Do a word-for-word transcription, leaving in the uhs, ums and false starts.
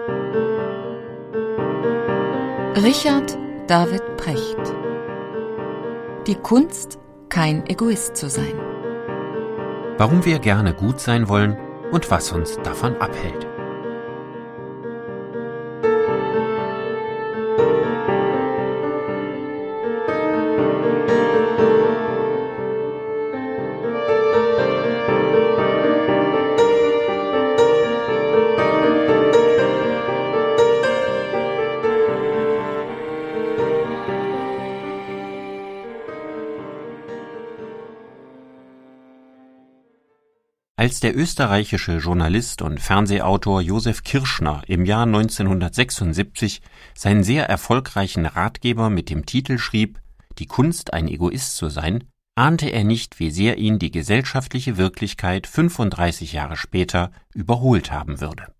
Richard David Precht: Die Kunst, kein Egoist zu sein. Warum wir gerne gut sein wollen und was uns davon abhält. Als der österreichische Journalist und Fernsehautor Josef Kirschner im Jahr neunzehnhundertsechsundsiebzig seinen sehr erfolgreichen Ratgeber mit dem Titel schrieb, »Die Kunst, ein Egoist zu sein«, ahnte er nicht, wie sehr ihn die gesellschaftliche Wirklichkeit fünfunddreißig Jahre später überholt haben würde.